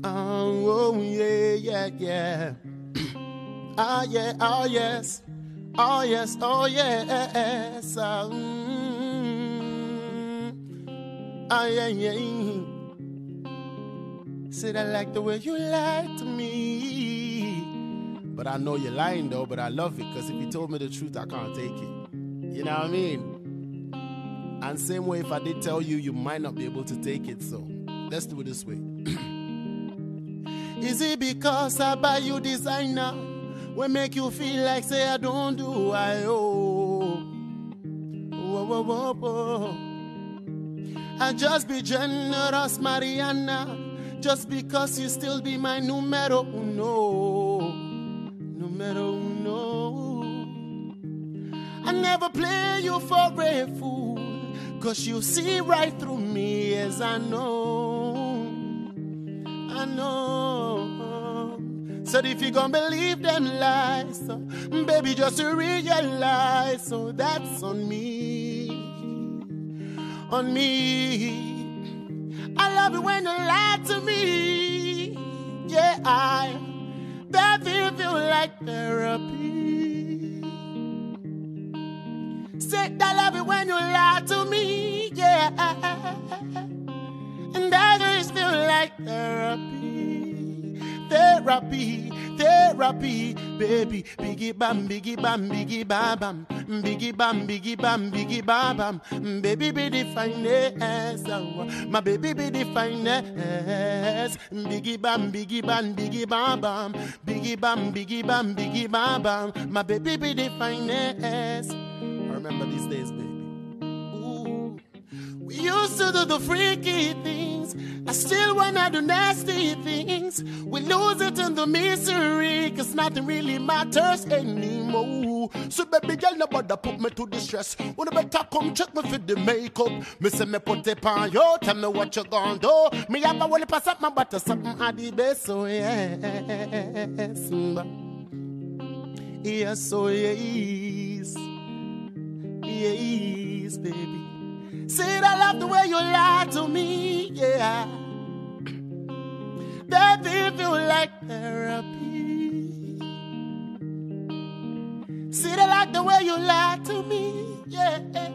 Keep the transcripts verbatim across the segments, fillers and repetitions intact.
Oh, yeah, yeah, yeah. Ah, yeah, oh, yes. Oh, yes, oh, yes. Ah, mm, ah, yeah, yeah. Said I like the way you lied to me. But I know you're lying, though, but I love it, because if you told me the truth, I can't take it. You know what I mean? And same way, if I did tell you, you might not be able to take it, so let's do it this way. Is it because I buy you designer will make you feel like say I don't do I oh whoa, whoa, whoa, whoa. I just be generous, Mariana, just because you still be my numero uno, numero uno. I never play you for a fool, cause you see right through me, as I know, I know. So if you gon' believe them lies, so, baby, just realize, so that's on me, on me. I love it when you lie to me, yeah, I, that feel, feel like therapy. Say I love it when you lie to me, yeah, and that just feel like therapy, therapy, therapy, baby. Biggie bam, biggie bam, biggie bam bam, biggie bam, biggie bam, biggie bam bam, baby be the finest, oh, my baby be the finest. Biggie bam, biggie bam, biggie bam bam, biggie bam, biggie bam, biggie bam bam, my baby be the finest. I remember these days, baby. Ooh. We used to do the freaky things. I still wanna do nasty things. We lose it in the misery, cause nothing really matters anymore. So baby girl, nobody put me to distress. When you better come check me for the makeup. Me say me put it on you, tell me what you gon' do. Me have a wally pass up my butter, something at the best, so yes. Yes, so yes. Yes, baby. Said I love the way you lie to me, yeah. That feel, feel like therapy. Said I like the way you lie to me, yeah.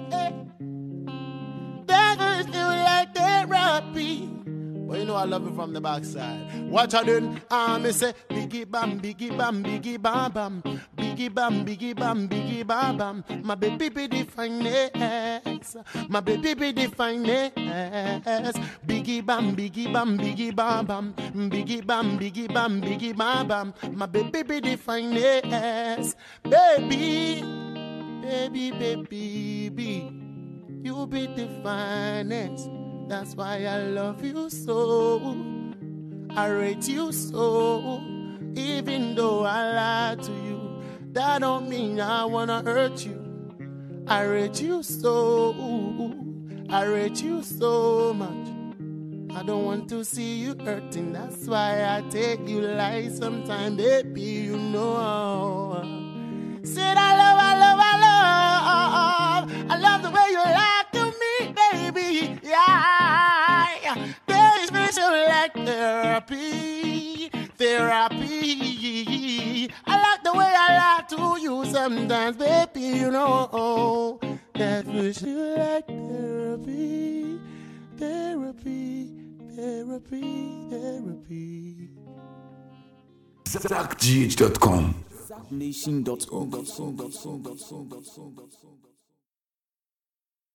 That feel, feel like therapy. Well, you know I love it from the backside. Watch out then, ah, me say biggie bam, biggie bam, biggie bam bam, biggie bam, biggie bam, biggie bam bam. My baby be the finest, my baby be the finest. Biggie bam, biggie bam, biggie bam bam, biggie bam, biggie bam, biggie bam bam. My baby be the finest, baby, baby, baby, baby. You be the finest. That's why I love you so, I rate you so. Even though I lied to you, that don't mean I wanna hurt you. I rate you so, I rate you so much. I don't want to see you hurting. That's why I take you light sometimes, baby, you know. Said I love, I love, I love, I love the way you lie to me, baby, yeah. There's special like therapy, therapy. I like the way I lie to you sometimes, baby, you know. That special like therapy, therapy, therapy, therapy. zach g h dot com Nation dot org.